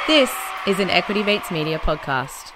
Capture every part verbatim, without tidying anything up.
This is an Equity Mates Media podcast.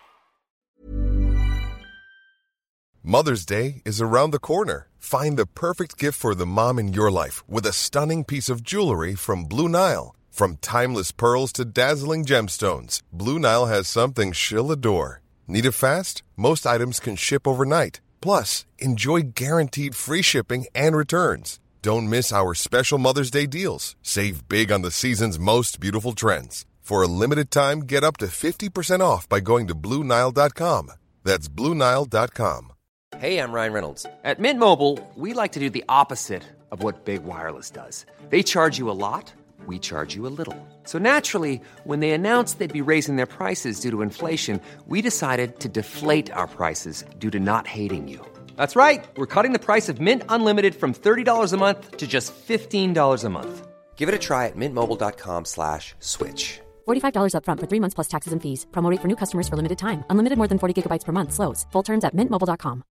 Mother's Day is around the corner. Find the perfect gift for the mom in your life with a stunning piece of jewelry from Blue Nile. From timeless pearls to dazzling gemstones, Blue Nile has something she'll adore. Need it fast? Most items can ship overnight. Plus, enjoy guaranteed free shipping and returns. Don't miss our special Mother's Day deals. Save big on the season's most beautiful trends. For a limited time, get up to fifty percent off by going to Blue Nile dot com. That's Blue Nile dot com. Hey, I'm Ryan Reynolds. At Mint Mobile, we like to do the opposite of what Big Wireless does. They charge you a lot, we charge you a little. So naturally, when they announced they'd be raising their prices due to inflation, we decided to deflate our prices due to not hating you. That's right. We're cutting the price of Mint Unlimited from thirty dollars a month to just fifteen dollars a month. Give it a try at mintmobile.com slash switch. forty-five dollars up front for three months plus taxes and fees. Promo rate for new customers for limited time. Unlimited more than forty gigabytes per month. Slows full terms at mint mobile dot com.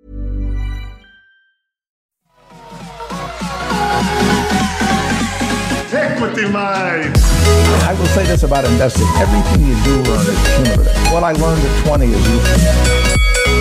Equity Mates. I will say this about investing. Everything you do learn is cumulative. What I learned at twenty is useful.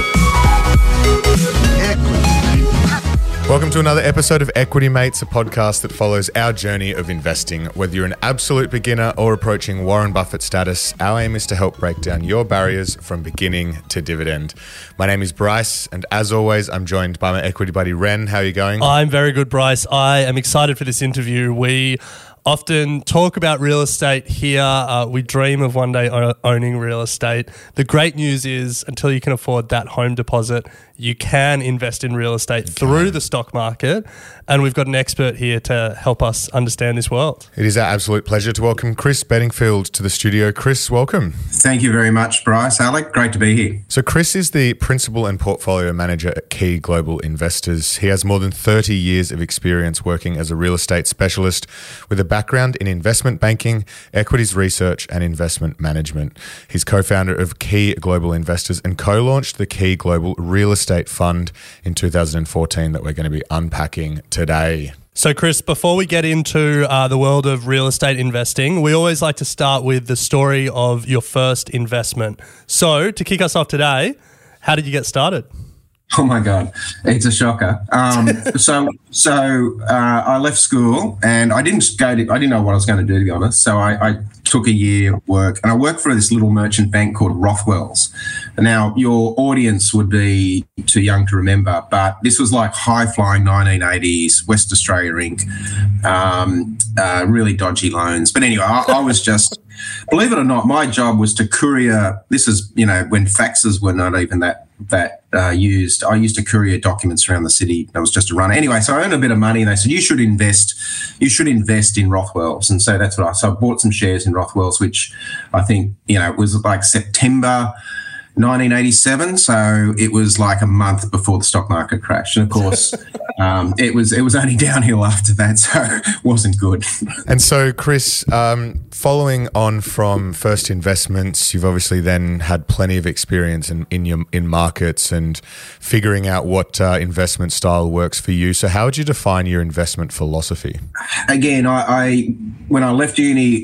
Welcome to another episode of Equity Mates, a podcast that follows our journey of investing. Whether you're an absolute beginner or approaching Warren Buffett status, our aim is to help break down your barriers from beginning to dividend. My name is Bryce, and as always, I'm joined by my equity buddy, Ren. How are you going? I'm very good, Bryce. I am excited for this interview. We often talk about real estate here. Uh, we dream of one day o- owning real estate. The great news is, until you can afford that home deposit, you can invest in real estate you through can. the stock market. And we've got an expert here to help us understand this world. It is our absolute pleasure to welcome Chris Bedingfield to the studio. Chris, welcome. Thank you very much, Bryce. Alec, great to be here. So Chris is the Principal and Portfolio Manager at Key Global Investors. He has more than thirty years of experience working as a real estate specialist with a background in investment banking, equities research, and investment management. He's co-founder of Key Global Investors and co-launched the Key Global Real Estate Fund in two thousand fourteen that we're going to be unpacking today. So Chris, before we get into uh, the world of real estate investing, we always like to start with the story of your first investment. So to kick us off today, how did you get started? Oh my God, it's a shocker. Um, so, so uh, I left school and I didn't go to, I didn't know what I was going to do, to be honest. So I, I took a year work and I worked for this little merchant bank called Rothwell's. Now, your audience would be too young to remember, but this was like high-flying nineteen eighties, West Australia Incorporated, um, uh, really dodgy loans. But anyway, I, I was just, believe it or not, my job was to courier, this is, you know, when faxes were not even that that uh, used. I used to courier documents around the city. That was just a runner. Anyway, so I earned a bit of money and they said, you should invest, you should invest in Rothwell's. And so that's what I, so I bought some shares in Rothwell's, which I think, you know, it was like September nineteen eighty-seven. So it was like a month before the stock market crashed. And of course, um, it was it was only downhill after that. So it wasn't good. And so, Chris, um, following on from first investments, you've obviously then had plenty of experience in in, your, in markets and figuring out what uh, investment style works for you. So how would you define your investment philosophy? Again, I, I when I left uni,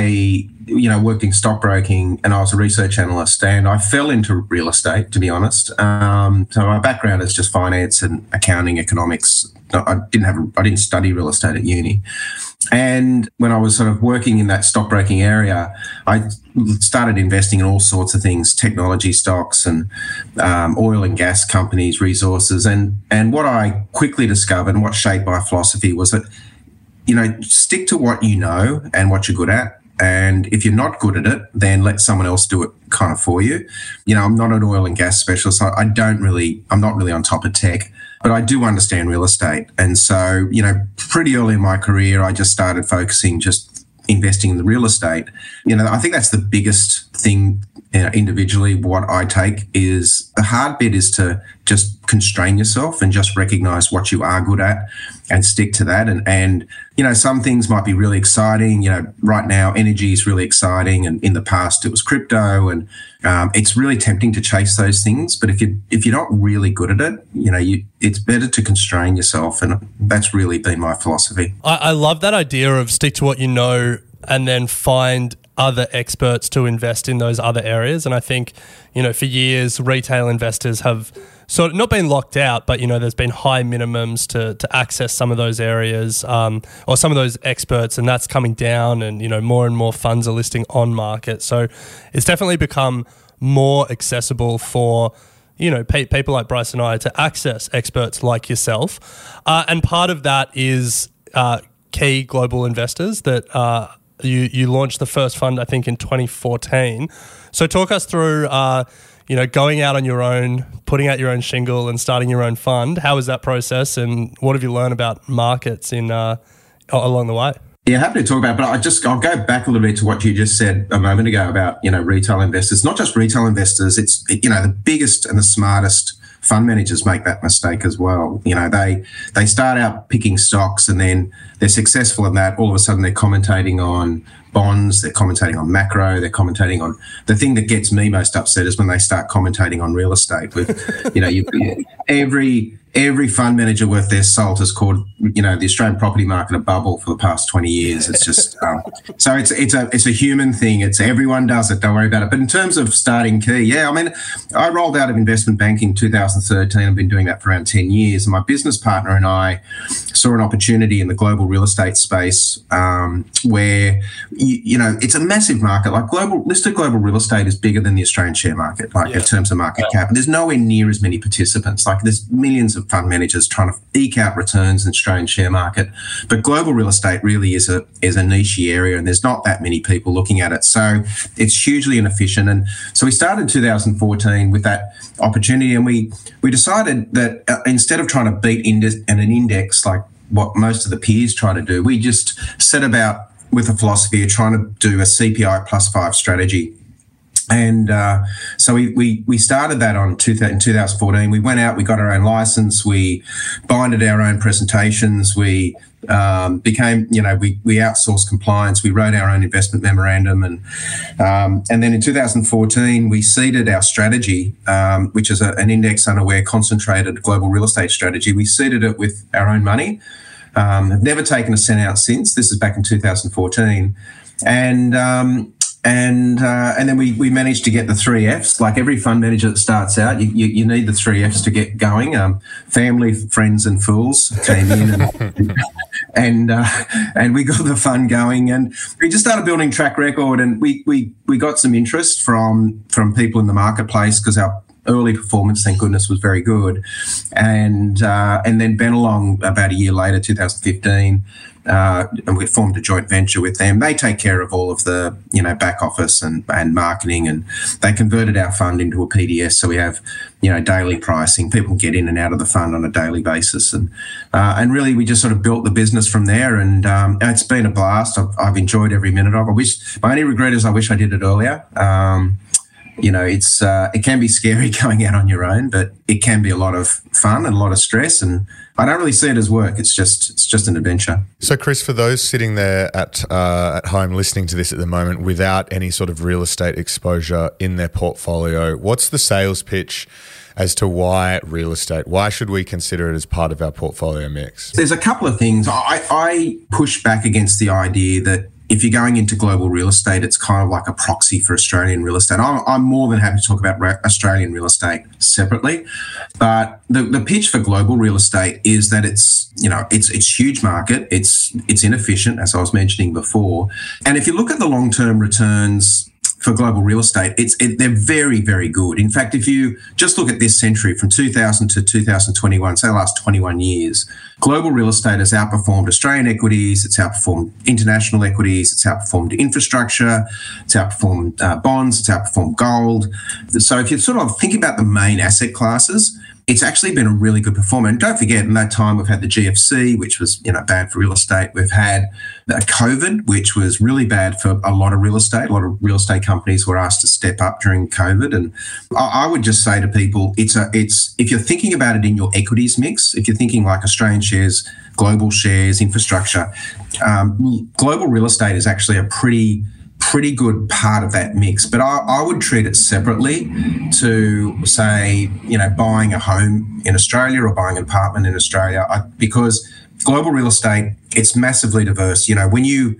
I you know, worked in stockbroking and I was a research analyst and I fell into real estate, to be honest. Um, so my background is just finance and accounting, economics. I didn't have, I didn't study real estate at uni. And when I was sort of working in that stockbroking area, I started investing in all sorts of things, technology stocks and um, oil and gas companies, resources. And, and what I quickly discovered and what shaped my philosophy was that, you know, stick to what you know and what you're good at. And if you're not good at it, then let someone else do it kind of for you. You know, I'm not an oil and gas specialist. I, I don't really, I'm not really on top of tech, but I do understand real estate. And so, you know, pretty early in my career, I just started focusing just investing in the real estate. You know, I think that's the biggest thing uh, individually. What I take is the hard bit is to just constrain yourself and just recognize what you are good at and stick to that. And, and, you know, some things might be really exciting. You know, right now, energy is really exciting. And in the past, it was crypto. And um, it's really tempting to chase those things. But if, you, if you're not really good at it, you know, you, it's better to constrain yourself. And that's really been my philosophy. I, I love that idea of stick to what you know and then find other experts to invest in those other areas. And I think, you know, for years, retail investors have sort of not been locked out, but, you know, there's been high minimums to to access some of those areas um, or some of those experts, and that's coming down, and, you know, more and more funds are listing on market. So it's definitely become more accessible for, you know, pe- people like Bryce and I to access experts like yourself. Uh, and part of that is uh, Key Global Investors that uh, you, you launched the first fund, I think, in twenty fourteen. So talk us through, uh, you know, going out on your own, putting out your own shingle and starting your own fund. How was that process, and what have you learned about markets in uh, along the way? Yeah, happy to talk about it, but I just I'll go back a little bit to what you just said a moment ago about, you know, retail investors. Not just retail investors, it's, you know, the biggest and the smartest fund managers make that mistake as well. You know, they they start out picking stocks, and then they're successful in that. All of a sudden they're commentating on bonds, they're commentating on macro, they're commentating on the thing that gets me most upset is when they start commentating on real estate. With, you know, you, every every fund manager worth their salt has called, you know, the Australian property market a bubble for the past twenty years. It's just um, so it's it's a it's a human thing. It's everyone does it. Don't worry about it. But in terms of starting Key, yeah, I mean, I rolled out of investment banking in two thousand thirteen. I've been doing that for around ten years. And my business partner and I saw an opportunity in the global real estate space um, where you, you know it's a massive market. Like global listed global real estate is bigger than the Australian share market, like yeah. in terms of market cap. And there's nowhere near as many participants. Like there's millions of fund managers trying to eke out returns in the Australian share market, but global real estate really is a is a niche area, and there's not that many people looking at it, so it's hugely inefficient. And so we started in two thousand fourteen with that opportunity, and we we decided that uh, instead of trying to beat index and an index like what most of the peers try to do, we just set about with a philosophy of trying to do a C P I plus five strategy. And uh, so we, we we started that on two, in two thousand fourteen. We went out, we got our own license, we binded our own presentations, we um, became, you know, we we outsourced compliance, we wrote our own investment memorandum, and um, and then in two thousand fourteen we seeded our strategy, um, which is a, an index unaware concentrated global real estate strategy. We seeded it with our own money. Um, have never taken a cent out since. This is back in two thousand fourteen, and um, and uh, and then we we managed to get the three Fs. Like every fund manager that starts out, you you, you need the three Fs to get going. Um, family, friends, and fools came in, and and, uh, and we got the fund going, and we just started building track record, and we we we got some interest from from people in the marketplace because our early performance, thank goodness, was very good. And uh, and then Bennelong, about a year later, two thousand fifteen, uh, and we formed a joint venture with them. They take care of all of the, you know, back office and, and marketing, and they converted our fund into a P D S, so we have, you know, daily pricing. People can get in and out of the fund on a daily basis. And uh, and really we just sort of built the business from there, and um, it's been a blast. I've, I've enjoyed every minute of it. I wish, my only regret is I wish I did it earlier. Um, You know, it's uh, it can be scary going out on your own, but it can be a lot of fun and a lot of stress. And I don't really see it as work. It's just it's just an adventure. So, Chris, for those sitting there at uh, at home listening to this at the moment without any sort of real estate exposure in their portfolio, what's the sales pitch as to why real estate? Why should we consider it as part of our portfolio mix? There's a couple of things. I, I push back against the idea that if you're going into global real estate, it's kind of like a proxy for Australian real estate. I'm, I'm more than happy to talk about Australian real estate separately, but the, the pitch for global real estate is that it's, you know, it's it's huge market, it's it's inefficient, as I was mentioning before, and if you look at the long-term returns for global real estate, it's it, they're very, very good. In fact, if you just look at this century from two thousand to two thousand twenty-one, say the last twenty-one years, global real estate has outperformed Australian equities, it's outperformed international equities, it's outperformed infrastructure, it's outperformed uh, bonds, it's outperformed gold. So if you sort of think about the main asset classes, it's actually been a really good performer. And don't forget, in that time, we've had the G F C, which was, you know, bad for real estate. We've had COVID, which was really bad for a lot of real estate. A lot of real estate companies were asked to step up during COVID. And I, I would just say to people, it's a, it's if you're thinking about it in your equities mix, if you're thinking like Australian shares, global shares, infrastructure, um, global real estate is actually a pretty pretty good part of that mix, but I, I would treat it separately to, say, you know, buying a home in Australia or buying an apartment in Australia, I, because global real estate, it's massively diverse. You know, when you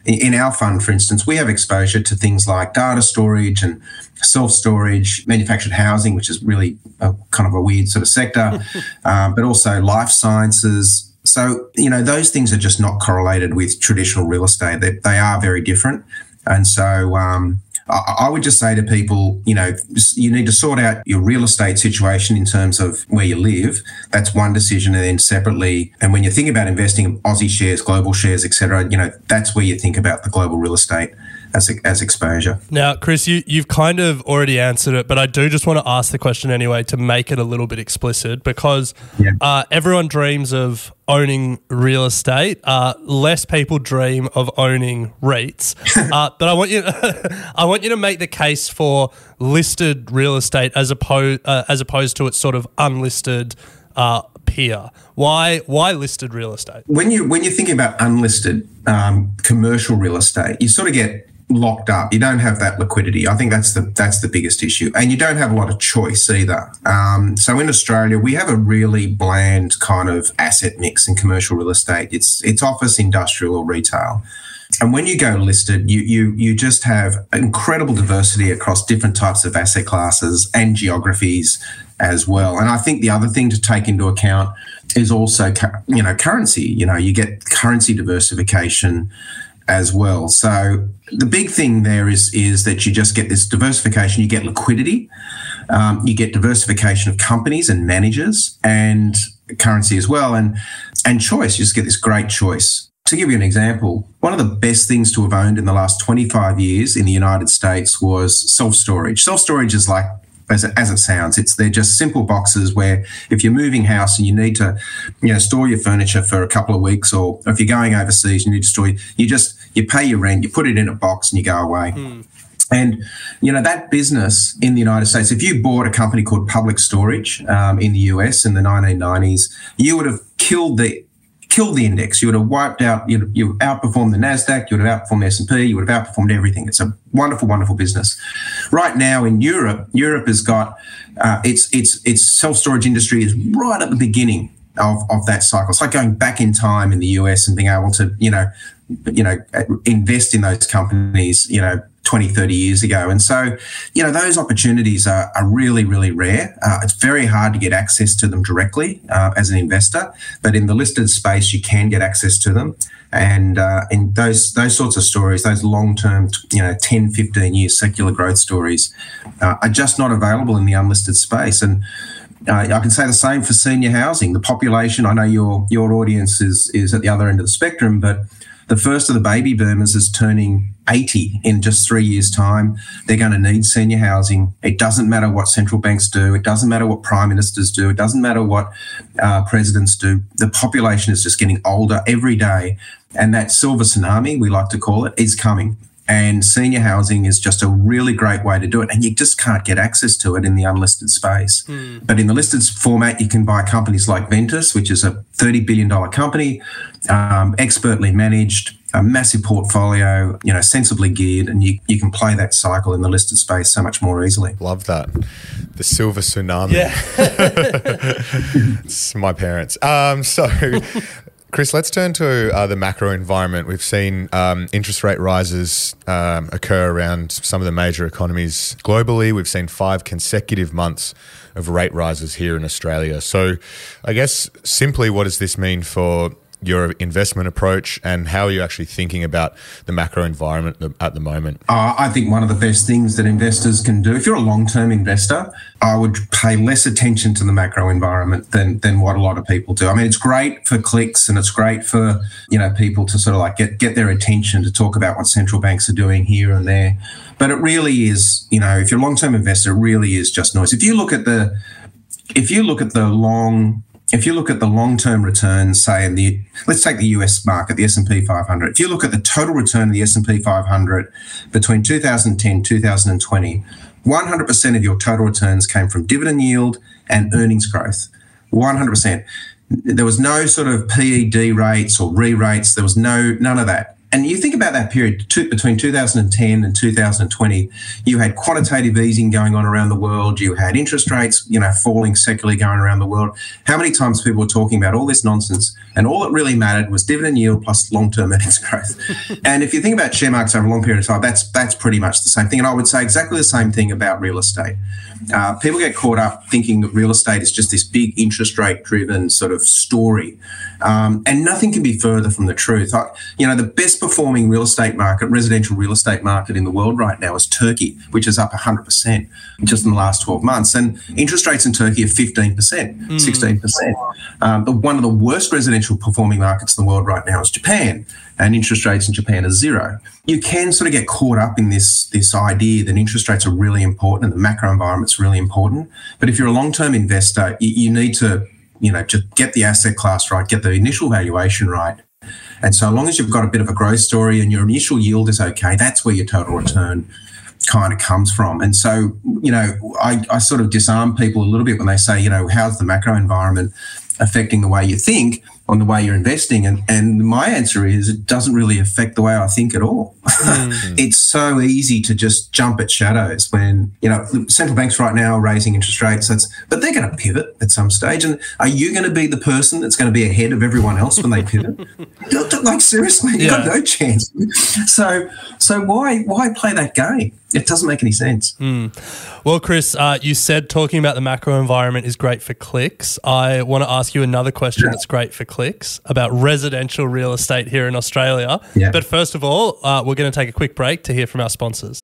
in our fund, for instance, we have exposure to things like data storage and self-storage, manufactured housing, which is really a, kind of a weird sort of sector, um, but also life sciences. So, you know, those things are just not correlated with traditional real estate. They, they are very different. And so um, I, I would just say to people, you know, you need to sort out your real estate situation in terms of where you live. That's one decision. And then separately, and when you think about investing in Aussie shares, global shares, et cetera, you know, that's where you think about the global real estate as as exposure. Now, Chris, you, you've kind of already answered it, but I do just want to ask the question anyway to make it a little bit explicit, because yeah. uh, everyone dreams of owning real estate. Uh, less people dream of owning REITs. uh, but I want you, I want you to make the case for listed real estate as opposed uh, as opposed to its sort of unlisted uh, peer. Why why listed real estate? When you when you're thinking about unlisted um, commercial real estate, you sort of get locked up. You don't have that liquidity. I think that's the that's the biggest issue, and you don't have a lot of choice either. Um, so in Australia, we have a really bland kind of asset mix in commercial real estate. It's it's office, industrial, or retail. And when you go listed, you you you just have incredible diversity across different types of asset classes and geographies as well. And I think the other thing to take into account is also you know currency. You know, you get currency diversification as well. So the big thing there is is that you just get this diversification, you get liquidity, um, you get diversification of companies and managers and currency as well, and and choice. You just get this great choice. To give you an example, one of the best things to have owned in the last twenty-five years in the United States was self-storage. Self-storage is like, As it, as it sounds, it's they're just simple boxes where if you're moving house and you need to, you know, store your furniture for a couple of weeks, or if you're going overseas and you need to store, you just you pay your rent, you put it in a box, and you go away. Mm. And you know that business in the United States, if you bought a company called Public Storage um, in the U S in the nineteen nineties, you would have killed the killed the index. You would have wiped out, you you would outperformed the NASDAQ, you would have outperformed the S and P, you would have outperformed everything. It's a wonderful, wonderful business. Right now in Europe, Europe has got, uh, its its its self-storage industry is right at the beginning of, of that cycle. It's like going back in time in the U S and being able to, you know, you know, invest in those companies, you know, twenty, thirty years ago. And so, you know, those opportunities are, are really, really rare. Uh, it's very hard to get access to them directly uh, as an investor, but in the listed space, you can get access to them. And uh, in those those sorts of stories, those long-term, you know, ten, fifteen year secular growth stories uh, are just not available in the unlisted space. And Uh, I can say the same for senior housing. The population, I know your your audience is is at the other end of the spectrum, but the first of the baby boomers is turning eighty in just three years' time. They're going to need senior housing. It doesn't matter what central banks do. It doesn't matter what prime ministers do. It doesn't matter what uh, presidents do. The population is just getting older every day. And that silver tsunami, we like to call it, is coming. And senior housing is just a really great way to do it. And you just can't get access to it in the unlisted space. Mm. But in the listed format, you can buy companies like Ventus, which is a thirty billion dollars company, um, expertly managed, a massive portfolio, you know, sensibly geared, and you, you can play that cycle in the listed space so much more easily. Love that. The silver tsunami. Yeah. It's my parents. Um, so... Chris, let's turn to uh, the macro environment. We've seen um, interest rate rises um, occur around some of the major economies globally. We've seen five consecutive months of rate rises here in Australia. So I guess simply, what does this mean for your investment approach, and how are you actually thinking about the macro environment at the moment? Uh, I think one of the best things that investors can do, if you're a long-term investor, I would pay less attention to the macro environment than than what a lot of people do. I mean, it's great for clicks, and it's great for, you know, people to sort of like get, get their attention to talk about what central banks are doing here and there. But it really is, you know, if you're a long-term investor, it really is just noise. If you look at the, if you look at the long If you look at the long-term returns, say in the, let's take the U S market, the S and P five hundred. If you look at the total return of the S and P five hundred between two thousand ten and two thousand twenty, one hundred percent of your total returns came from dividend yield and earnings growth. one hundred percent. There was no sort of P E D rates or re-rates. There was no none of that. And you think about that period two, between two thousand ten and two thousand twenty, you had quantitative easing going on around the world. You had interest rates, you know, falling secularly going around the world. How many times people were talking about all this nonsense, and all that really mattered was dividend yield plus long-term earnings growth. And if you think about share markets over a long period of time, that's that's pretty much the same thing. And I would say exactly the same thing about real estate. Uh, people get caught up thinking that real estate is just this big interest rate driven sort of story. Um, and nothing can be further from the truth. I, you know, the best performing real estate market, residential real estate market in the world right now is Turkey, which is up one hundred percent just in the last twelve months. And interest rates in Turkey are fifteen percent, mm. sixteen percent. Um, but one of the worst residential performing markets in the world right now is Japan, and interest rates in Japan are zero. You can sort of get caught up in this, this idea that interest rates are really important and the macro environment's really important. But if you're a long-term investor, you, you need to, you know, just get the asset class right, get the initial valuation right. And so long as you've got a bit of a growth story and your initial yield is okay, that's where your total return kind of comes from. And so, you know, I, I sort of disarm people a little bit when they say, you know, how's the macro environment affecting the way you think on the way you're investing? And, and my answer is it doesn't really affect the way I think at all. Mm-hmm. It's so easy to just jump at shadows when, you know, central banks right now are raising interest rates, that's, but they're going to pivot at some stage. And are you going to be the person that's going to be ahead of everyone else when they pivot? Like, seriously, you've yeah. got no chance. So, so why, why play that game? It doesn't make any sense. Mm. Well, Chris, uh, you said talking about the macro environment is great for clicks. I want to ask you another question yeah. that's great for clicks about residential real estate here in Australia. Yeah. But first of all, uh, we're going to take a quick break to hear from our sponsors.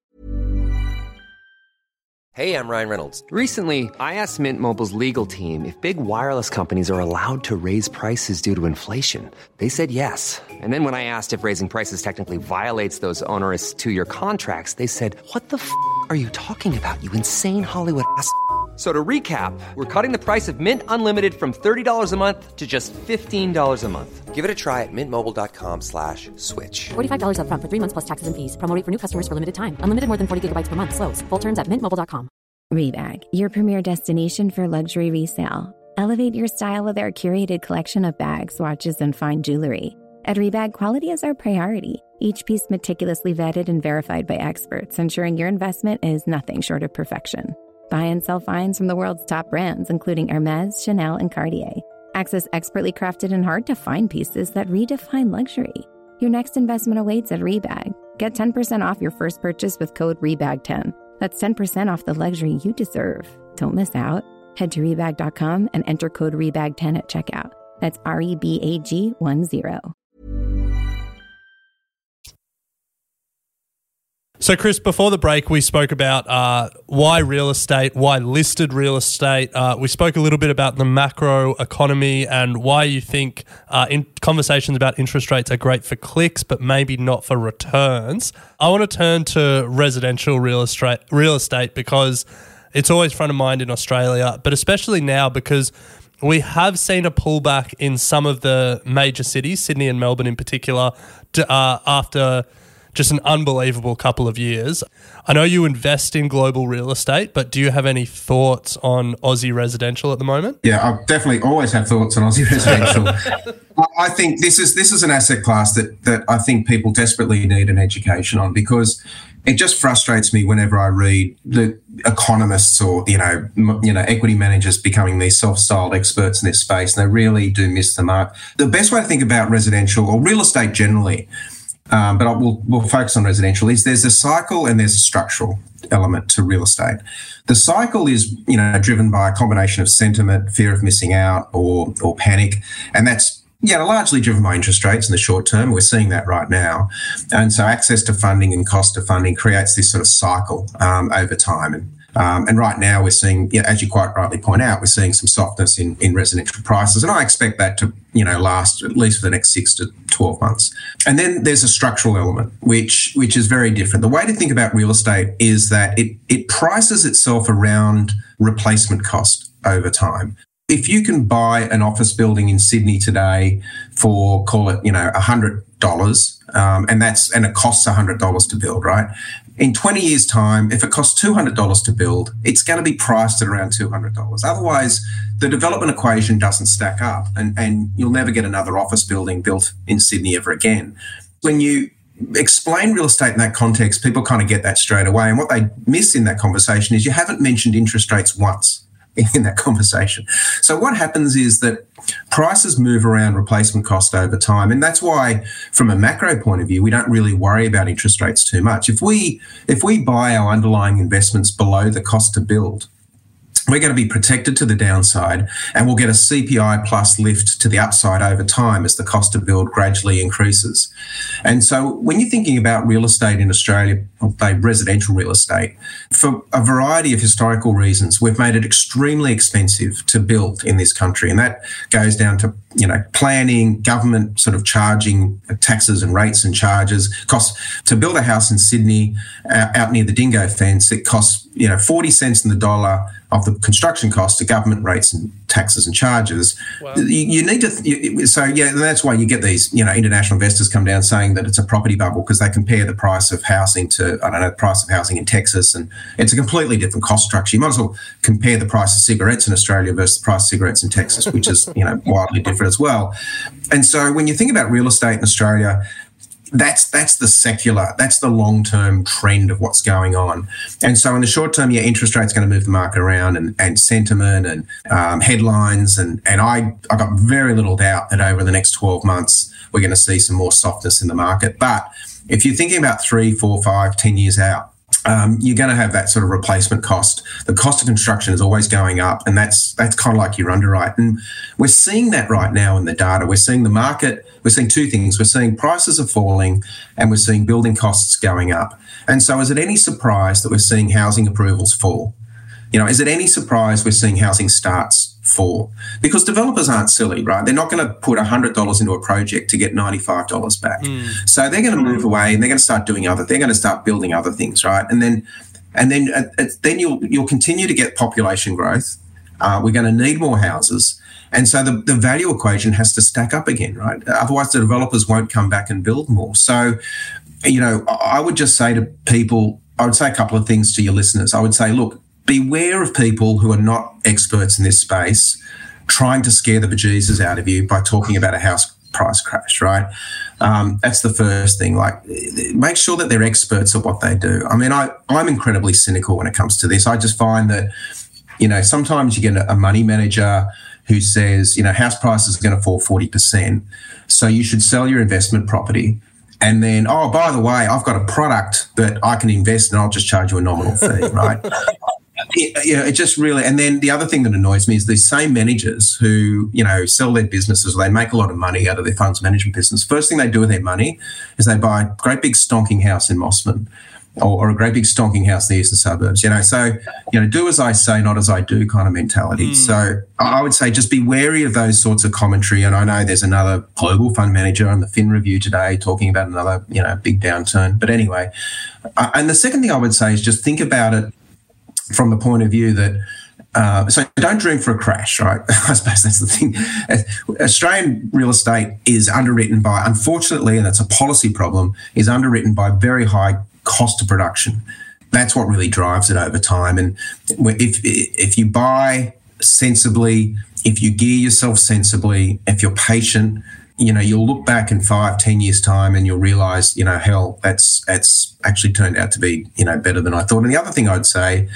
Hey, I'm Ryan Reynolds. Recently, I asked Mint Mobile's legal team if big wireless companies are allowed to raise prices due to inflation. They said yes. And then when I asked if raising prices technically violates those onerous two-year contracts, they said, what the f*** are you talking about, you insane Hollywood ass f- So to recap, we're cutting the price of Mint Unlimited from thirty dollars a month to just fifteen dollars a month. Give it a try at mintmobile.com slash switch. forty-five dollars up front for three months plus taxes and fees. Promo rate for new customers for limited time. Unlimited more than forty gigabytes per month. Slows full terms at mint mobile dot com. Rebag, your premier destination for luxury resale. Elevate your style with our curated collection of bags, watches, and fine jewelry. At Rebag, quality is our priority. Each piece meticulously vetted and verified by experts, ensuring your investment is nothing short of perfection. Buy and sell finds from the world's top brands, including Hermes, Chanel, and Cartier. Access expertly crafted and hard-to-find pieces that redefine luxury. Your next investment awaits at Rebag. Get ten percent off your first purchase with code rebag ten. That's ten percent off the luxury you deserve. Don't miss out. Head to rebag dot com and enter code rebag ten at checkout. That's R E B A G one zero. So, Chris, before the break, we spoke about uh, why real estate, why listed real estate. Uh, we spoke a little bit about the macro economy and why you think uh, in conversations about interest rates are great for clicks, but maybe not for returns. I want to turn to residential real estate, real estate because it's always front of mind in Australia, but especially now because we have seen a pullback in some of the major cities, Sydney and Melbourne in particular, to, uh, after just an unbelievable couple of years. I know you invest in global real estate, but do you have any thoughts on Aussie residential at the moment? Yeah, I definitely always have thoughts on Aussie residential. I think this is this is an asset class that that I think people desperately need an education on, because it just frustrates me whenever I read the economists or, you know, m- you know, equity managers becoming these self-styled experts in this space, and they really do miss the mark. The best way to think about residential or real estate generally, Um, but I will, we'll focus on residential, is there's a cycle and there's a structural element to real estate. The cycle is, you know, driven by a combination of sentiment, fear of missing out, or or panic, and that's, yeah, largely driven by interest rates in the short term. We're seeing that right now. And so access to funding and cost of funding creates this sort of cycle um, over time. And Um, and right now we're seeing, you know, as you quite rightly point out, we're seeing some softness in, in residential prices. And I expect that to, you know, last at least for the next six to twelve months. And then there's a structural element, which which is very different. The way to think about real estate is that it it prices itself around replacement cost over time. If you can buy an office building in Sydney today for, call it, you know, one hundred dollars, um, and that's and it costs one hundred dollars to build, right? In twenty years' time, if it costs two hundred dollars to build, it's going to be priced at around two hundred dollars. Otherwise, the development equation doesn't stack up, and, and you'll never get another office building built in Sydney ever again. When you explain real estate in that context, people kind of get that straight away. And what they miss in that conversation is you haven't mentioned interest rates once in that conversation. So what happens is that prices move around replacement cost over time. And that's why, from a macro point of view, we don't really worry about interest rates too much. If we if we buy our underlying investments below the cost to build, we're going to be protected to the downside, and we'll get a C P I plus lift to the upside over time as the cost to build gradually increases. And so when you're thinking about real estate in Australia, residential real estate, for a variety of historical reasons, we've made it extremely expensive to build in this country. And that goes down to, you know, planning, government sort of charging taxes and rates and charges. Costs to build a house in Sydney uh, out near the Dingo Fence, it costs, you know, forty cents in the dollar of the construction cost to government rates and taxes and charges. Wow. You, you need to, you, so yeah, that's why you get these, you know, international investors come down saying that it's a property bubble, because they compare the price of housing to, I don't know, the price of housing in Texas, and it's a completely different cost structure. You might as well compare the price of cigarettes in Australia versus the price of cigarettes in Texas, which is, you know, wildly different as well. And so when you think about real estate in Australia, That's that's the secular, that's the long-term trend of what's going on. And so in the short term, yeah, interest rates going to move the market around, and, and sentiment and um, headlines. And, and I, I got very little doubt that over the next twelve months, we're going to see some more softness in the market. But if you're thinking about three, four, five, ten years out, Um, you're going to have that sort of replacement cost. The cost of construction is always going up, and that's that's kind of like your underwrite. And we're seeing that right now in the data. We're seeing the market, we're seeing two things. We're seeing prices are falling, and we're seeing building costs going up. And so is it any surprise that we're seeing housing approvals fall? You know, is it any surprise we're seeing housing starts fall? Because developers aren't silly, right? They're not going to put one hundred dollars into a project to get ninety-five dollars back. Mm. So they're going to move away, and they're going to start doing other, they're going to start building other things, right? And then and then uh, then you'll you'll continue to get population growth. Uh, we're going to need more houses. And so the, the value equation has to stack up again, right? Otherwise, the developers won't come back and build more. So, you know, I would just say to people, I would say a couple of things to your listeners. I would say, look, beware of people who are not experts in this space trying to scare the bejesus out of you by talking about a house price crash, right? Um, that's the first thing. Like, make sure that they're experts at what they do. I mean, I, I'm incredibly cynical when it comes to this. I just find that, you know, sometimes you get a, a money manager who says, you know, house prices are going to fall forty percent, so you should sell your investment property. And then, oh, by the way, I've got a product that I can invest and I'll just charge you a nominal fee, right? It, you know, it just really, and then the other thing that annoys me is these same managers who, you know, sell their businesses, they make a lot of money out of their funds management business. First thing they do with their money is they buy a great big stonking house in Mossman, or, or a great big stonking house in the eastern suburbs, you know. So, you know, do as I say, not as I do kind of mentality. Mm. So I would say just be wary of those sorts of commentary. And I know there's another global fund manager on the Fin Review today talking about another, you know, big downturn. But anyway, uh, and the second thing I would say is just think about it from the point of view that, uh, so don't dream for a crash, right? I suppose that's the thing. Australian real estate is underwritten by, unfortunately, and it's a policy problem, is underwritten by very high cost of production. That's what really drives it over time. And if if you buy sensibly, if you gear yourself sensibly, if you're patient, you know, you'll look back in five, ten years' time and you'll realise, you know, hell, that's that's actually turned out to be, you know, better than I thought. And the other thing I'd say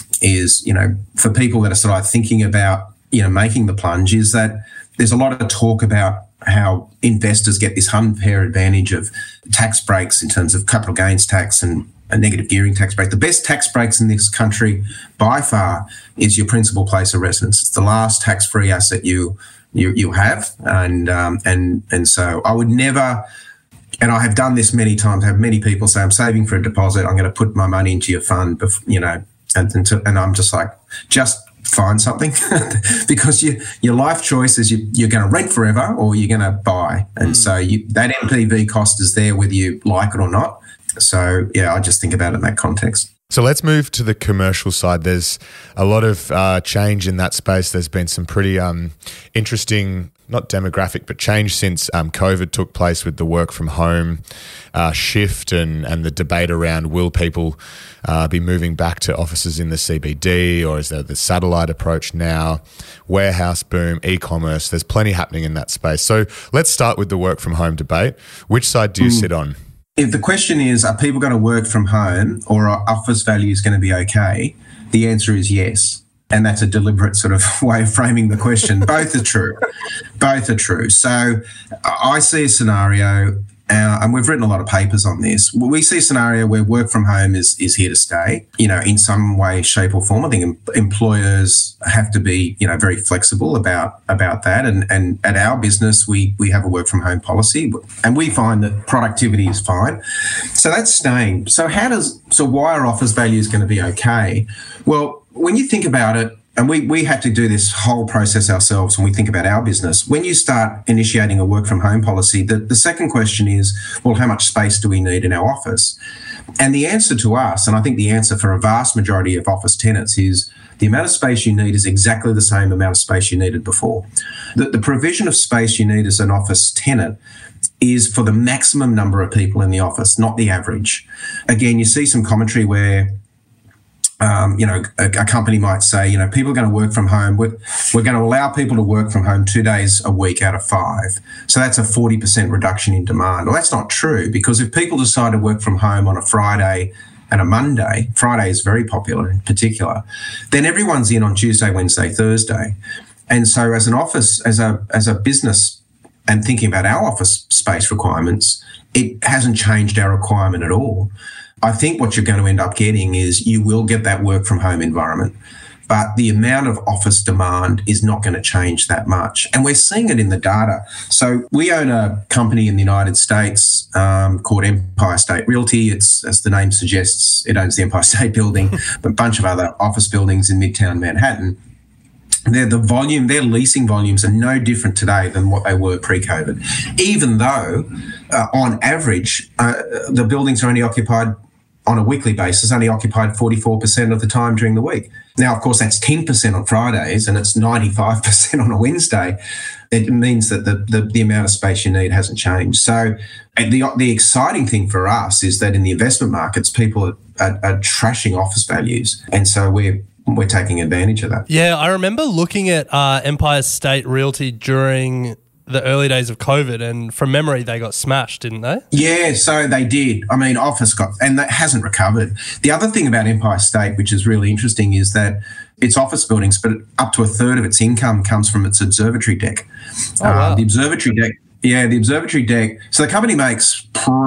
is, you know, for people that are sort of thinking about, you know, making the plunge, is that there's a lot of talk about how investors get this unfair advantage of tax breaks in terms of capital gains tax and a negative gearing tax break. The best tax breaks in this country by far is your principal place of residence. It's the last tax-free asset you you you have, and um, and and so I would never, and I have done this many times. I have many people say, I'm saving for a deposit, I'm going to put my money into your fund, you know, and and, to, and I'm just like, just find something because you, your life choice is you, you're going to rent forever or you're going to buy, and mm. so you, that M P V cost is there whether you like it or not. So yeah, I just think about it in that context. So let's move to the commercial side. There's a lot of uh, change in that space. There's been some pretty um, interesting, not demographic, but change since um, COVID took place with the work from home uh, shift and, and the debate around will people uh, be moving back to offices in the C B D, or is there the satellite approach now, warehouse boom, e-commerce. There's plenty happening in that space. So let's start with the work from home debate. Which side do you mm. sit on? If the question is, are people going to work from home or are office values going to be okay? The answer is yes. And that's a deliberate sort of way of framing the question. Both are true. Both are true. So I see a scenario, uh, and we've written a lot of papers on this. We see a scenario where work from home is is here to stay, you know, in some way, shape or form. I think em- employers have to be, you know, very flexible about about that. And, and at our business, we we have a work from home policy, and we find that productivity is fine. So that's staying. So how does, so why are office values going to be okay? Well, when you think about it, and we, we had to do this whole process ourselves when we think about our business, when you start initiating a work from home policy, the, the second question is, well, how much space do we need in our office? And the answer to us, and I think the answer for a vast majority of office tenants, is the amount of space you need is exactly the same amount of space you needed before. The, the provision of space you need as an office tenant is for the maximum number of people in the office, not the average. Again, you see some commentary where Um, you know, a, a company might say, you know, people are going to work from home. We're, we're going to allow people to work from home two days a week out of five. So that's a forty percent reduction in demand. Well, that's not true, because if people decide to work from home on a Friday and a Monday, Friday is very popular in particular, then everyone's in on Tuesday, Wednesday, Thursday. And so as an office, as a as a business, and thinking about our office space requirements, it hasn't changed our requirement at all. I think what you're going to end up getting is you will get that work from home environment, but the amount of office demand is not going to change that much. And we're seeing it in the data. So we own a company in the United States um, called Empire State Realty. It's, as the name suggests, it owns the Empire State Building, but a bunch of other office buildings in Midtown Manhattan. They're the volume, their leasing volumes are no different today than what they were pre-COVID, even though uh, on average, uh, the buildings are only occupied on a weekly basis, only occupied forty-four percent of the time during the week. Now, of course, that's ten percent on Fridays and it's ninety-five percent on a Wednesday. It means that the, the, the amount of space you need hasn't changed. So the, the exciting thing for us is that in the investment markets, people are, are, are trashing office values. And so we're we're taking advantage of that. Yeah, I remember looking at uh, Empire State Realty during the early days of COVID, and from memory, they got smashed, didn't they? Yeah, so they did. I mean, office got, and that hasn't recovered. The other thing about Empire State, which is really interesting, is that it's office buildings, but up to a third of its income comes from its observatory deck. Oh, wow. uh, the observatory deck, yeah, the observatory deck. So the company makes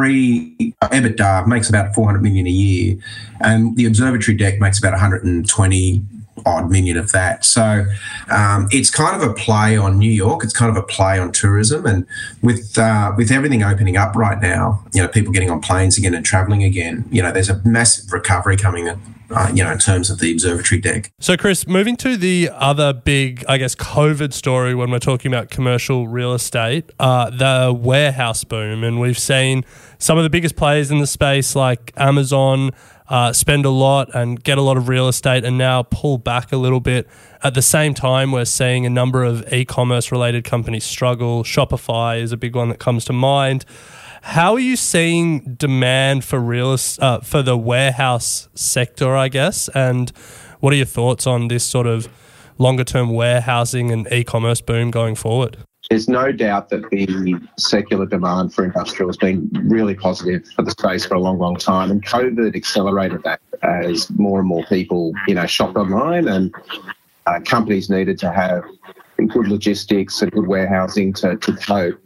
pre uh, EBITDA makes about four hundred million a year, and the observatory deck makes about one hundred twenty odd million of that. So um, it's kind of a play on New York. It's kind of a play on tourism. And with uh, with everything opening up right now, you know, people getting on planes again and traveling again, you know, there's a massive recovery coming, uh, you know, in terms of the observatory deck. So, Chris, moving to the other big, I guess, COVID story when we're talking about commercial real estate, uh, the warehouse boom. And we've seen some of the biggest players in the space like Amazon Uh, spend a lot and get a lot of real estate and now pull back a little bit. At the same time, we're seeing a number of e-commerce related companies struggle. Shopify is a big one that comes to mind. How are you seeing demand for real uh, for the warehouse sector, I guess? And what are your thoughts on this sort of longer term warehousing and e-commerce boom going forward? There's no doubt that the secular demand for industrial has been really positive for the space for a long, long time. And COVID accelerated that as more and more people, you know, shopped online, and uh, companies needed to have good logistics and good warehousing to, to cope.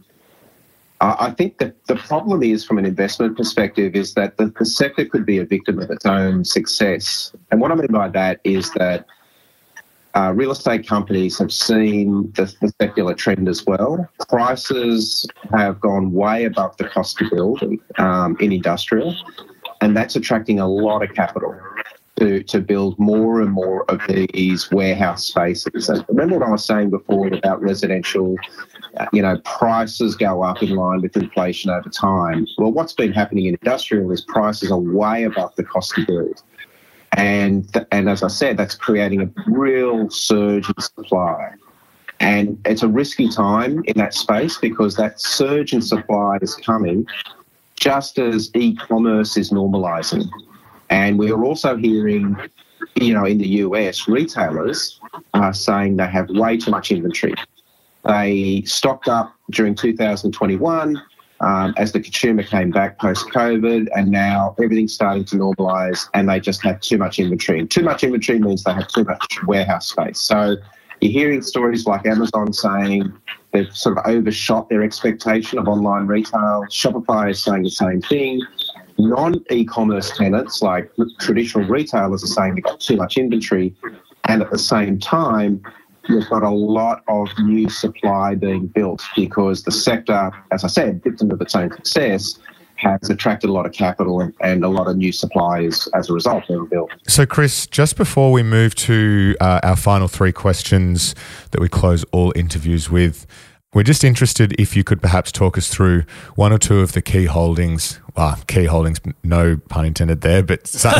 Uh, I think that the problem is, from an investment perspective, is that the, the sector could be a victim of its own success. And what I mean by that is that Uh, real estate companies have seen the, the secular trend as well. Prices have gone way above the cost to build um, in industrial, and that's attracting a lot of capital to, to build more and more of these warehouse spaces. And remember what I was saying before about residential, uh, you know, prices go up in line with inflation over time. Well, what's been happening in industrial is prices are way above the cost to build. And and as I said, that's creating a real surge in supply. And it's a risky time in that space because that surge in supply is coming just as e-commerce is normalising. And we are also hearing, you know, in the U S, retailers are saying they have way too much inventory. They stocked up during two thousand twenty-one. um, as the consumer came back post-COVID, and now everything's starting to normalise and they just have too much inventory. And too much inventory means they have too much warehouse space. So you're hearing stories like Amazon saying they've sort of overshot their expectation of online retail. Shopify is saying the same thing. Non-e-commerce tenants like traditional retailers are saying they've got too much inventory. And at the same time, you've got a lot of new supply being built because the sector, as I said, victim of its own success, has attracted a lot of capital and, and a lot of new supplies as a result being built. So, Chris, just before we move to uh, our final three questions that we close all interviews with, we're just interested if you could perhaps talk us through one or two of the key holdings, well, key holdings, no pun intended there, but some,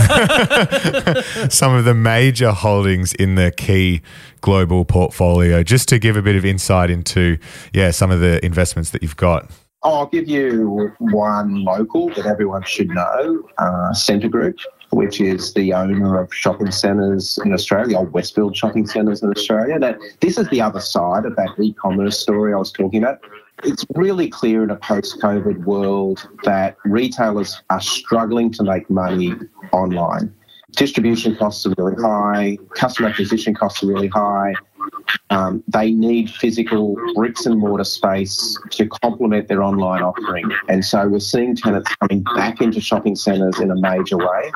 some of the major holdings in the key global portfolio, just to give a bit of insight into, yeah, some of the investments that you've got. I'll give you one local that everyone should know, uh, Scentre Group, which is the owner of shopping centres in Australia, or Westfield shopping centres in Australia. That this is the other side of that e-commerce story I was talking about. It's really clear in a post-COVID world that retailers are struggling to make money online. Distribution costs are really high, customer acquisition costs are really high. Um, they need physical bricks and mortar space to complement their online offering. And so we're seeing tenants coming back into shopping centres in a major way.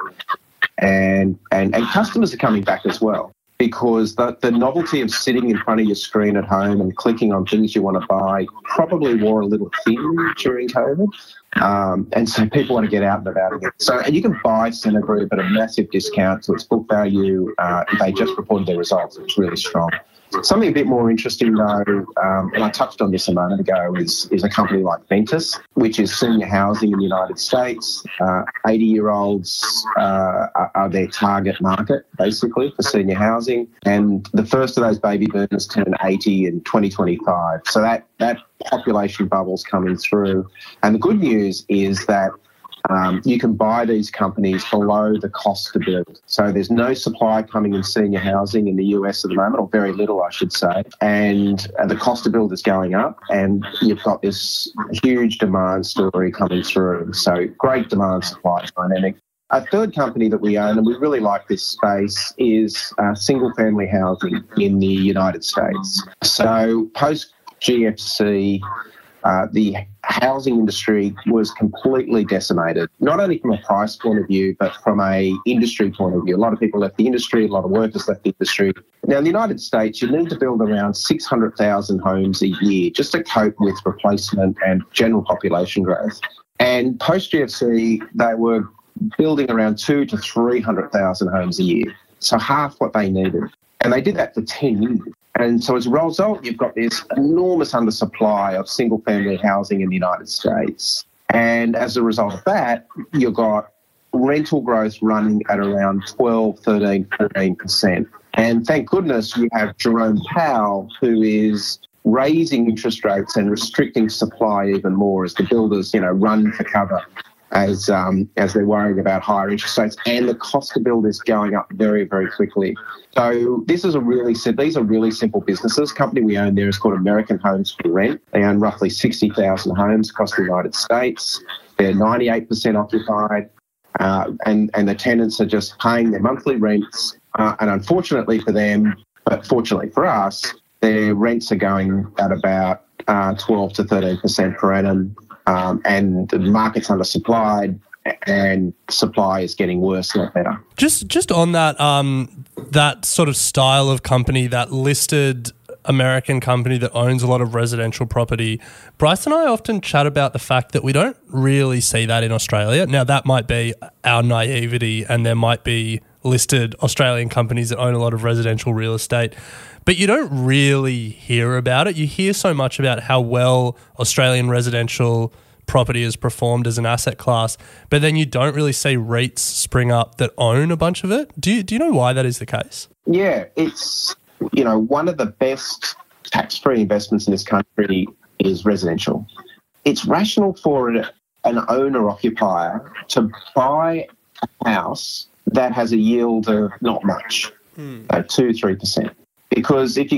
And, and, and customers are coming back as well, because the, the novelty of sitting in front of your screen at home and clicking on things you want to buy probably wore a little thin during COVID. Um, and so people want to get out and about again. So and you can buy Scentre Group at a massive discount to its book value. Uh, they just reported their results. It's really strong. Something a bit more interesting, though, um, and I touched on this a moment ago, is, is a company like Ventus, which is senior housing in the United States. Uh, eighty-year-olds uh, are, are their target market, basically, for senior housing. And the first of those baby boomers turn eighty in twenty twenty-five. So that, that population bubble's coming through. And the good news is that Um, you can buy these companies below the cost to build. So there's no supply coming in senior housing in the U S at the moment, or very little, I should say. And uh, the cost to build is going up, and you've got this huge demand story coming through. So great demand supply dynamic. A third company that we own, and we really like this space, is uh, single-family housing in the United States. So post-G F C, Uh, the housing industry was completely decimated, not only from a price point of view, but from a industry point of view. A lot of people left the industry, a lot of workers left the industry. Now, in the United States, you need to build around six hundred thousand homes a year just to cope with replacement and general population growth. And post-G F C, they were building around two to three hundred thousand homes a year, so half what they needed. And they did that for ten years. And so as a result, you've got this enormous undersupply of single-family housing in the United States. And as a result of that, you've got rental growth running at around twelve, thirteen, fourteen percent. And thank goodness you have Jerome Powell, who is raising interest rates and restricting supply even more as the builders, you know, run for cover as um, as they're worrying about higher interest rates, and the cost to build is going up very, very quickly. So this is a really these are really simple businesses. The company we own there is called American Homes for Rent. They own roughly sixty thousand homes across the United States. They're ninety-eight percent occupied, uh, and and the tenants are just paying their monthly rents. Uh, and unfortunately for them, but fortunately for us, their rents are going at about uh, twelve to thirteen percent per annum. Um, and the market's undersupplied, and supply is getting worse, not better. Just just on that um, that sort of style of company, that listed American company that owns a lot of residential property, Bryce and I often chat about the fact that we don't really see that in Australia. Now, that might be our naivety, and there might be listed Australian companies that own a lot of residential real estate, but you don't really hear about it. You hear so much about how well Australian residential property has performed as an asset class, but then you don't really see REITs spring up that own a bunch of it. Do you, do you know why that is the case? Yeah, it's, you know, one of the best tax-free investments in this country is residential. It's rational for an owner-occupier to buy a house that has a yield of not much, mm. uh, two, three percent. Because if you get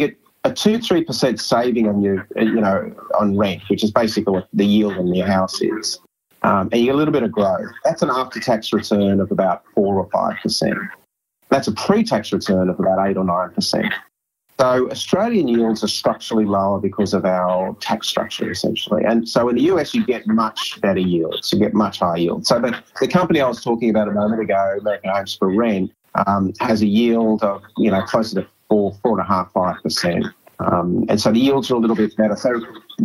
a two, three percent saving on your, you know, on rent, which is basically what the yield on your house is, um, and you get a little bit of growth, that's an after-tax return of about four or five percent. That's a pre-tax return of about eight or nine percent. So Australian yields are structurally lower because of our tax structure, essentially. And so in the U S, you get much better yields. You get much higher yields. So the, the company I was talking about a moment ago, American Homes for Rent, um, has a yield of, you know, closer to four, four and a half, five percent. Um, and so the yields are a little bit better. So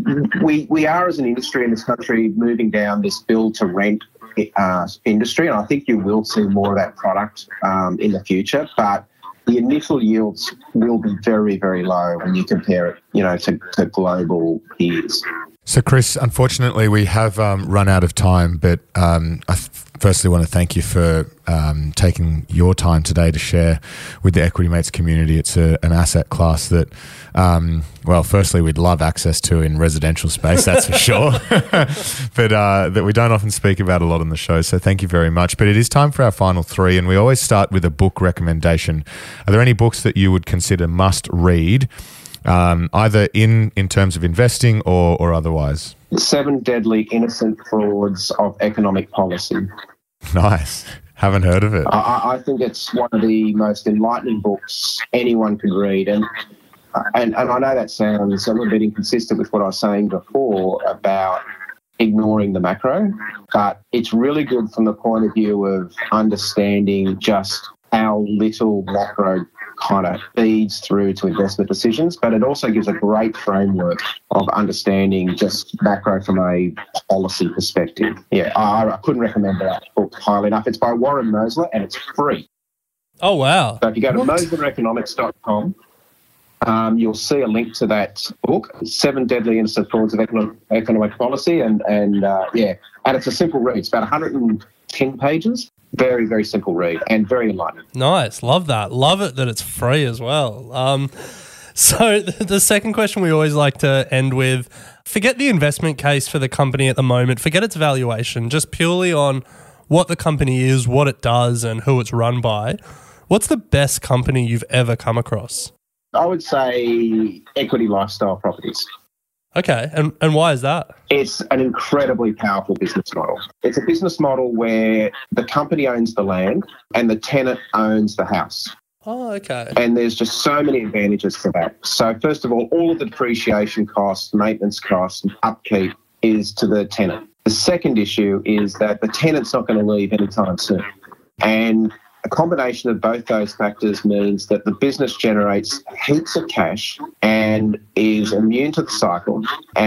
we we are, as an industry in this country, moving down this build to rent uh, industry. And I think you will see more of that product um, in the future. But the initial yields will be very, very low when you compare it, you know, to, to global peers. So, Chris, unfortunately, we have um, run out of time, but um, I th- firstly want to thank you for um, taking your time today to share with the Equity Mates community. It's a, an asset class that, um, well, firstly, we'd love access to in residential space, that's for sure, but uh, that we don't often speak about a lot on the show. So thank you very much. But it is time for our final three, and we always start with a book recommendation. Are there any books that you would consider must read? Um, either in, in terms of investing or, or otherwise? Seven Deadly Innocent Frauds of Economic Policy. Nice. Haven't heard of it. I, I think it's one of the most enlightening books anyone could read. And, and, and I know that sounds a little bit inconsistent with what I was saying before about ignoring the macro, but it's really good from the point of view of understanding just how little macro kind of feeds through to investment decisions, but it also gives a great framework of understanding just macro from a policy perspective. Yeah, I, I couldn't recommend that book highly enough. It's by Warren Mosler and it's free. Oh, wow. So if you go to What? mosler economics dot com, um, you'll see a link to that book, Seven Deadly Innocent Frauds of Economic, Economic Policy, and, and uh, yeah, and it's a simple read. It's about one hundred ten pages. Very, very simple read and very enlightening. Nice. Love that. Love it that it's free as well. Um, so the second question we always like to end with, forget the investment case for the company at the moment, forget its valuation, just purely on what the company is, what it does and who it's run by. What's the best company you've ever come across? I would say Equity Lifestyle Properties. Okay, and, and why is that? It's an incredibly powerful business model. It's a business model where the company owns the land and the tenant owns the house. Oh, okay. And there's just so many advantages to that. So first of all, all of the depreciation costs, maintenance costs, and upkeep is to the tenant. The second issue is that the tenant's not going to leave anytime soon. And a combination of both those factors means that the business generates heaps of cash and is immune to the cycle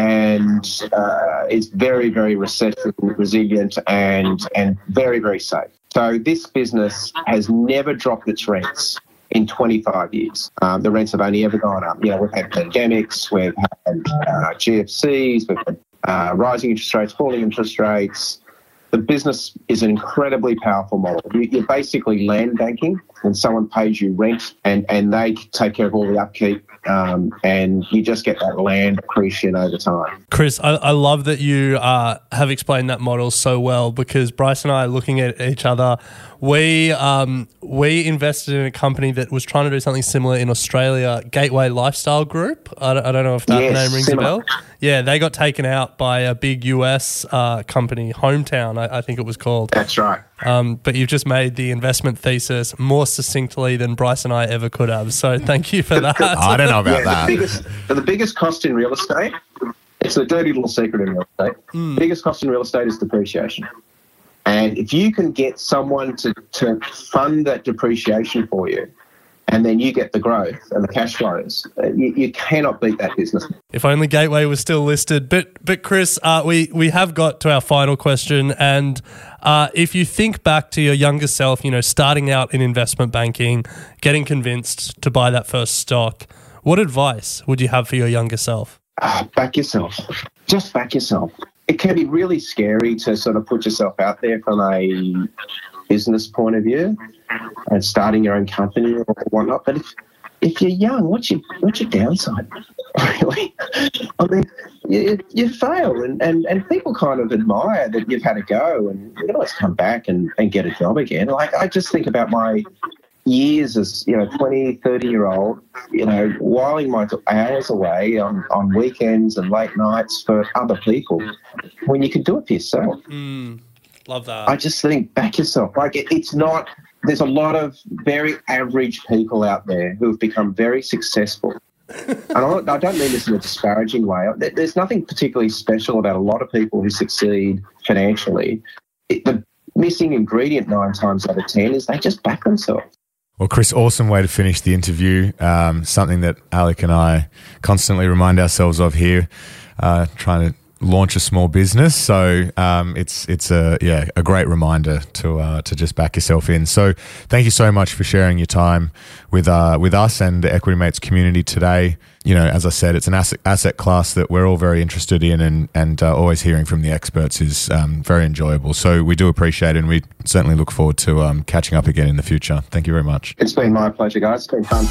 and uh, is very, very recession resilient and, and very, very safe. So this business has never dropped its rents in twenty-five years. Um, the rents have only ever gone up. You know, we've had pandemics, we've had uh, G F Cs, we've had uh, rising interest rates, falling interest rates. The business is an incredibly powerful model. You're basically land banking when someone pays you rent and, and they take care of all the upkeep um, and you just get that land accretion over time. Chris, I, I love that you uh, have explained that model so well because Bryce and I are looking at each other. We um, we invested in a company that was trying to do something similar in Australia, Gateway Lifestyle Group. I don't, I don't know if that yes, name rings similar. a bell. Yeah, they got taken out by a big U S uh, company, Hometown, I, I think it was called. That's right. Um, but you've just made the investment thesis more succinctly than Bryce and I ever could have. So thank you for that. I don't know about yeah, that. The biggest, the biggest cost in real estate, it's the dirty little secret in real estate. Mm. The biggest cost in real estate is depreciation. And if you can get someone to, to fund that depreciation for you, and then you get the growth and the cash flows, you, you cannot beat that business. If only Gateway was still listed. But but Chris, uh, we, we have got to our final question. And uh, if you think back to your younger self, you know, starting out in investment banking, getting convinced to buy that first stock, what advice would you have for your younger self? Uh, back yourself. Just back yourself. It can be really scary to sort of put yourself out there from a business point of view and starting your own company or whatnot. But if if you're young, what's your what's your downside? Really? I mean, you, you fail and, and, and people kind of admire that you've had a go and you can always come back and, and get a job again. Like I just think about my years as, you know, twenty, thirty year old, you know, whiling my hours away on, on weekends and late nights for other people when you could do it for yourself. Mm, love that. I just think, back yourself. Like, it, it's not, there's a lot of very average people out there who have become very successful. And I, I don't mean this in a disparaging way. There's nothing particularly special about a lot of people who succeed financially. It, the missing ingredient nine times out of ten is they just back themselves. Well, Chris, awesome way to finish the interview. Um, something that Alec and I constantly remind ourselves of here, uh, trying to launch a small business. So um, it's it's a yeah a great reminder to uh, to just back yourself in. So thank you so much for sharing your time with uh, with us and the Equity Mates community today. You know, as I said, it's an asset asset class that we're all very interested in, and and uh, always hearing from the experts is um, very enjoyable. So we do appreciate it, and we certainly look forward to um, catching up again in the future. Thank you very much. It's been my pleasure, guys. It's been fun.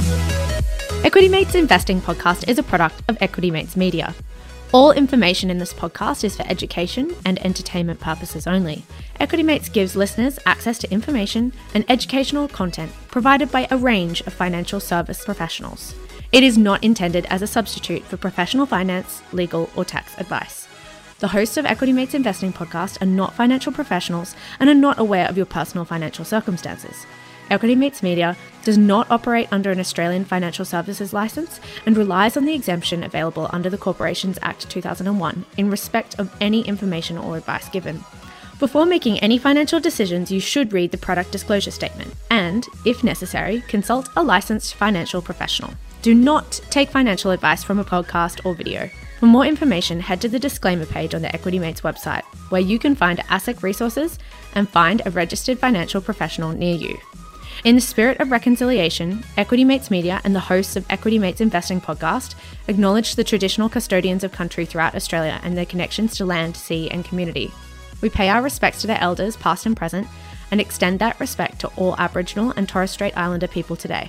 Equity Mates Investing Podcast is a product of Equity Mates Media. All information in this podcast is for education and entertainment purposes only. Equity Mates gives listeners access to information and educational content provided by a range of financial service professionals. It is not intended as a substitute for professional finance, legal, or tax advice. The hosts of Equity Mates Investing Podcast are not financial professionals and are not aware of your personal financial circumstances. Equity Mates Media does not operate under an Australian Financial Services licence and relies on the exemption available under the Corporations Act two thousand one in respect of any information or advice given. Before making any financial decisions, you should read the product disclosure statement and, if necessary, consult a licensed financial professional. Do not take financial advice from a podcast or video. For more information, head to the disclaimer page on the Equity Mates website, where you can find ASIC resources and find a registered financial professional near you. In the spirit of reconciliation, Equity Mates Media and the hosts of Equity Mates Investing Podcast acknowledge the traditional custodians of country throughout Australia and their connections to land, sea and community. We pay our respects to their elders, past and present, and extend that respect to all Aboriginal and Torres Strait Islander people today.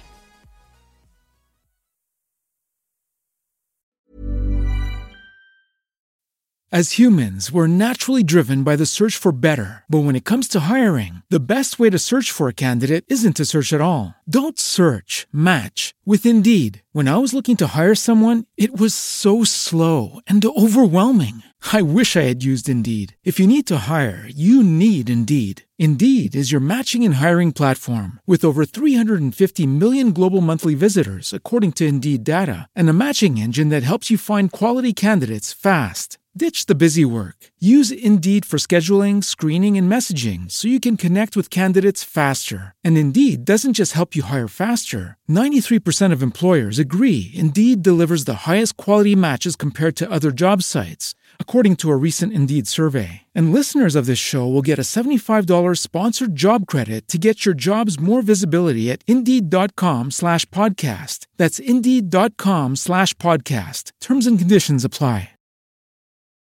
As humans, we're naturally driven by the search for better. But when it comes to hiring, the best way to search for a candidate isn't to search at all. Don't search, match with Indeed. When I was looking to hire someone, it was so slow and overwhelming. I wish I had used Indeed. If you need to hire, you need Indeed. Indeed is your matching and hiring platform with over three hundred fifty million global monthly visitors, according to Indeed data, and a matching engine that helps you find quality candidates fast. Ditch the busy work. Use Indeed for scheduling, screening, and messaging so you can connect with candidates faster. And Indeed doesn't just help you hire faster. ninety-three percent of employers agree Indeed delivers the highest quality matches compared to other job sites, according to a recent Indeed survey. And listeners of this show will get a seventy-five dollars sponsored job credit to get your jobs more visibility at Indeed.com slash podcast. That's Indeed.com slash podcast. Terms and conditions apply.